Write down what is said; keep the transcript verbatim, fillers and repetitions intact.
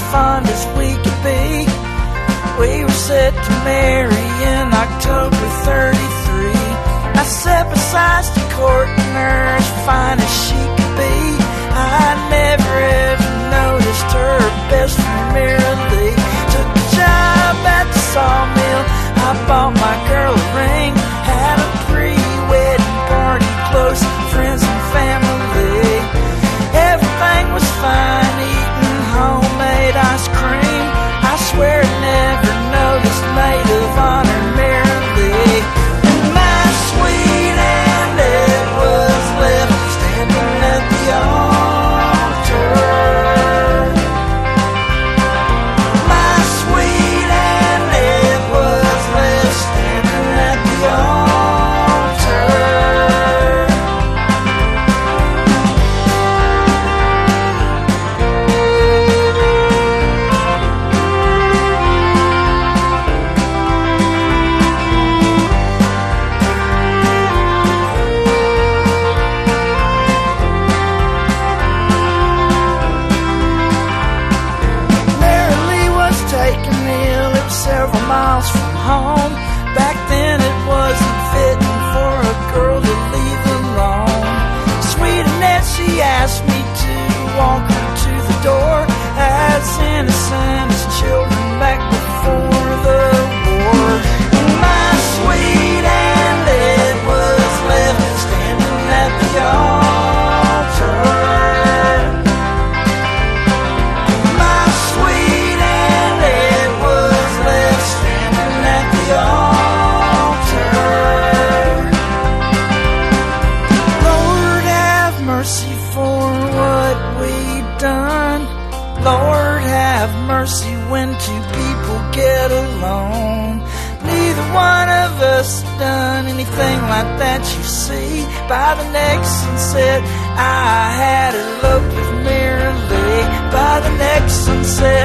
fond as we could be. We were set to marry in October thirty-three. I sat beside the court and her as fine as she could be. I never ever noticed her best friend Mary Lee. Took a job at the sawmill, I bought my girl a ring. Had a pre-wedding party, close friends and family. Everything was fine, eating homemade ice cream. I swear I never noticed maid of honor Mary Lee. And my sweet Andy was left standing at the altar. My sweet Andy was left standing at the altar. Several miles from home. Back then it wasn't fitting for a girl to leave alone. Sweet Annette, she asked me to walk her to the door, as innocent as children back before the war. And my sweet Annette was left standing at the altar. My sweet Annette was left standing at the altar. Lord, have mercy for what we've done. Lord, have mercy when two people get alone. Neither one of us done anything like that, you see. By the next sunset, I had eloped with Mary Lee. By the next sunset,